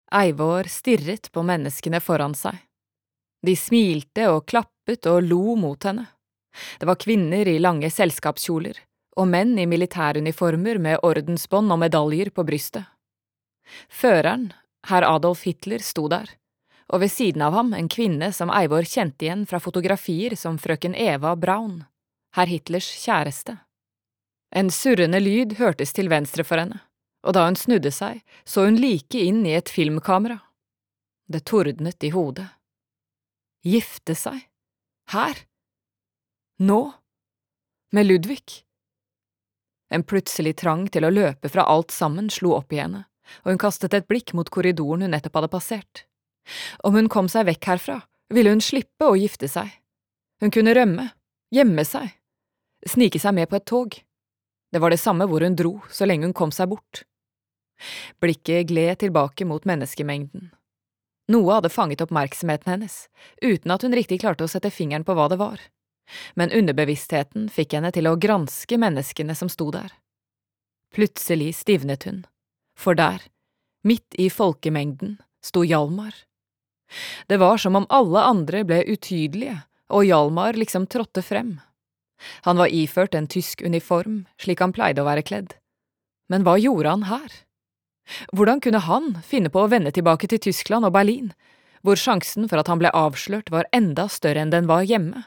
Eivor stirret på menneskene foran seg. De smilte og klappet og lo mot henne. Det var kvinner i lange selskapskjoler, og menn i militæruniformer med ordensbånd og medaljer på brystet. Føreren, herr Adolf Hitler, sto der, og ved siden av ham en kvinne som Eivor kjente igjen fra fotografier som frøken Eva Braun, herr Hitlers kjæreste. En surrende lyd hørtes til venstre for henne, og da hun snudde seg, så hun like inn i et filmkamera. Det tordnet i hodet. Gifte seg? Her? Nå? Med Ludvig? En plutselig trang til å løpe fra alt sammen slo opp i henne, og hun kastet et blikk mot korridoren hun nettopp hadde passert. Om hun kom seg vekk herfra, ville hun slippe å gifte seg. Hun kunne rømme, gjemme seg, snike seg med på et tog. Det var det samme hvor hun dro, så lenge hun kom seg bort. Blikket gled tilbake mot menneskemengden. Noe hadde fanget oppmerksomheten hennes, uten at hun riktig klarte å sette fingeren på hva det var. Men underbevisstheten fikk henne til å granske menneskene som sto der. Plutselig stivnet hun, for der, midt i folkemengden, sto Hjalmar. Det var som om alle andre ble utydelige, og Hjalmar liksom trådte frem. Han var iført en tysk uniform, slik han pleide å være kledd. Men hva gjorde han her? Hvordan kunne han finne på å vende tilbake til Tyskland og Berlin, hvor sjansen for at han ble avslørt var enda større enn den var hjemme?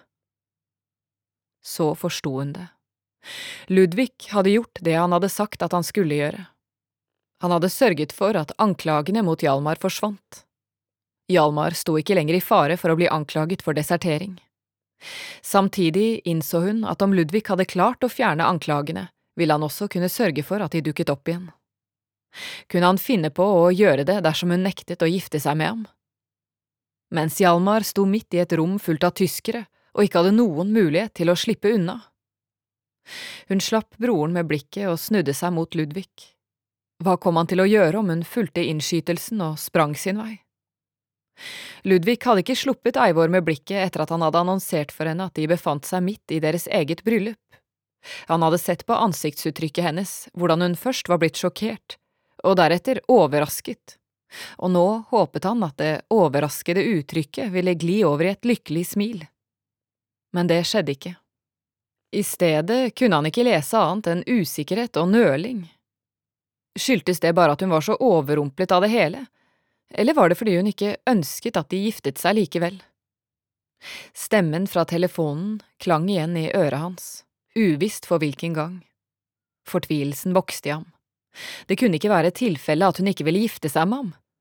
Så forsto hun det. Ludvig hadde gjort det han hadde sagt at han skulle gjøre. Han hadde sørget for at anklagene mot Hjalmar forsvant. Hjalmar sto ikke lenger i fare for å bli anklaget for desertering. Samtidig innså hun at om Ludvig hadde klart å fjerne anklagene, ville han også kunne sørge for at de dukket opp igjen. Kunne han finne på å gjøre det dersom hun nektet å gifte seg med ham? Mens Hjalmar sto midt i et rom fullt av tyskere, og ikke hadde noen mulighet til å slippe unna. Hun slapp broren med blikket og snudde seg mot Ludvig. Hva kom han til å gjøre om hun fulgte innskytelsen og sprang sin vei? Ludvig hadde ikke sluppet Eivor med blikket etter at han hadde annonsert for henne at de befant seg midt i deres eget bryllup. Han hadde sett på ansiktsuttrykket hennes, hvordan hun først var blitt sjokkert, og deretter overrasket, og nå håpet han at det overraskede uttrykket ville gli over i et lykkelig smil. Men det skjedde ikke. I stedet kunne han ikke lese annet enn usikkerhet og nøling. Skyldtes det bare at hun var så overrumplet av det hele, eller var det fordi hun ikke ønsket at de giftet seg likevel? Stemmen fra telefonen klang igjen i øret hans, uvisst for hvilken gang. Fortvilelsen vokste i ham. Det kunne ikke være tilfelle at hun ikke ville gifte seg med ham.